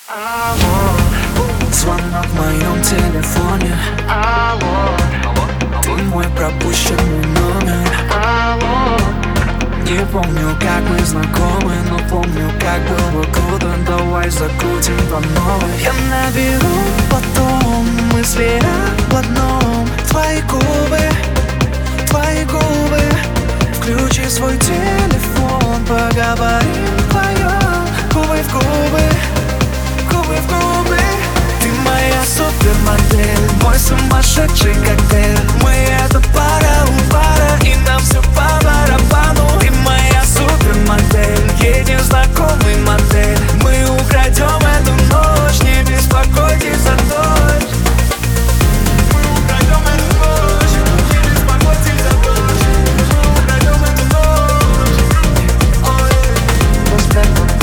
Алло, звонок в моем телефоне. Алло, ты мой пропущенный номер. Алло, не помню, как мы знакомы, но помню, как было круто. Давай закрутим по новой. Я наберу потом, мысли об одном. Твои губы, включи свой телефон, поговорим вдвоем. Губы в губы, губы в губы. Ты моя супермодель, мой сумасшедший коктейль. Мы это пара у пара, и нам все по барабану. Ты моя супермодель, едем в знакомый мотель. Мы украдем эту ночь, не беспокойтесь за дождь. Мы украдем эту ночь, не беспокойтесь за дождь. Мы украдем эту ночь. Ой, просто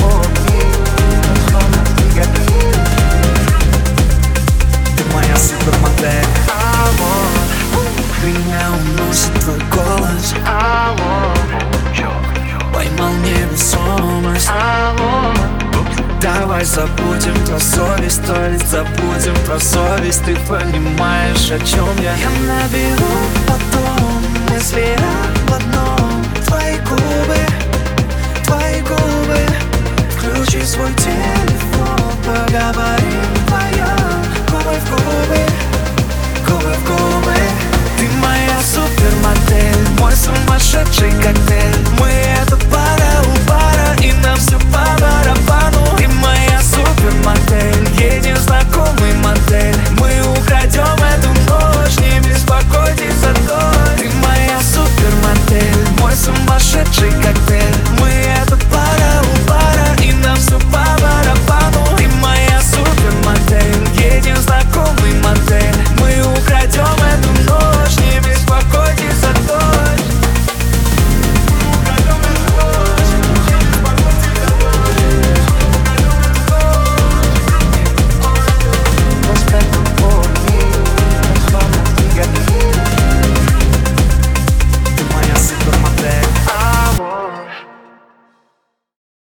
ты моя супермодель. Алло, меня уносит твой голос. Алло, поймал невесомость. Алло, давай забудем про совесть, то есть забудем про совесть. Ты понимаешь, о чем я? Я наберу потом, мысли об одном. Твои губы, включи свой телефон.